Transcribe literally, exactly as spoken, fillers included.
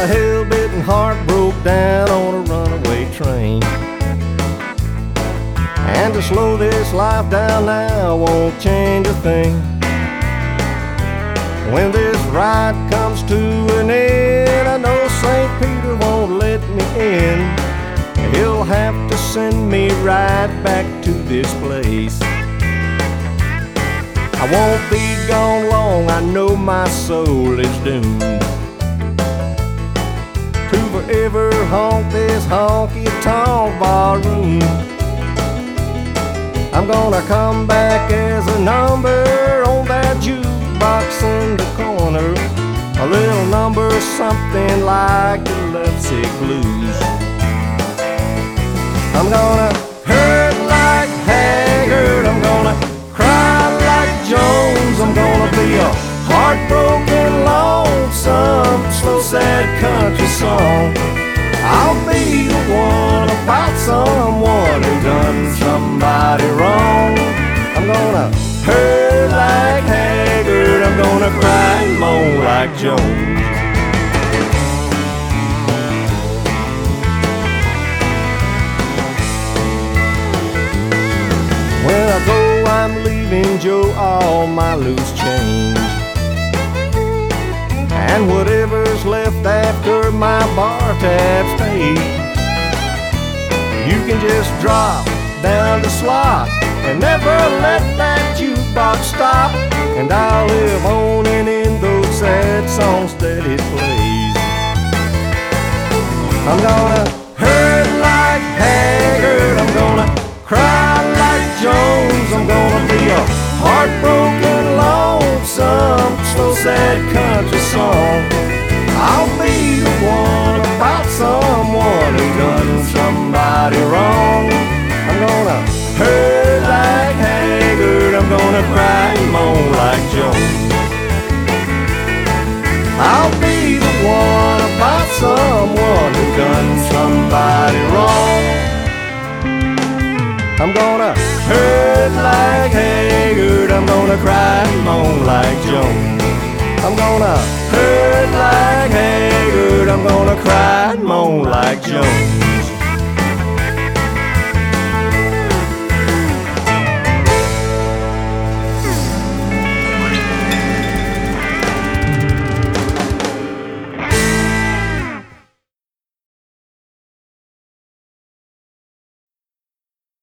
a hell-bitten heart broke down on a runaway train. And to slow this life down now won't change a thing. When this ride comes to an end, I know Saint Peter won't let me in. He'll have to send me right back to this place. I won't be gone long, I know my soul is doomed to forever haunt this honky-tonk barroom. I'm gonna come back as a number on that jukebox in the corner, a little number something like the Lovesick Blues. I'm gonna hurt like Haggard, I'm gonna cry like Jones, I'm gonna be a heartbroken, lonesome, slow, sad country song. I'll be the one about someone who done somebody wrong. I'm gonna hurt like Haggard, I'm gonna cry and moan like Jones. When I go, I'm leaving Joe all my loose change, and whatever's left after my bar tab's paid. You can just drop down the slot and never let that jukebox stop, and I'll live on and in those sad songs that it plays. I'm gonna hurt like Haggard, I'm gonna cry like Jones, I'm gonna be a heartbroken, lonesome, slow, sad country song. I'll be the one about someone who done somebody wrong. I'm gonna hurt like Haggard, I'm gonna cry and moan like Jones. I'll be the one about someone who done somebody wrong. I'm gonna hurt like Haggard, I'm gonna cry and moan like Jones. I'm gonna hurt like Haggard, I'm gonna cry and moan like Jones.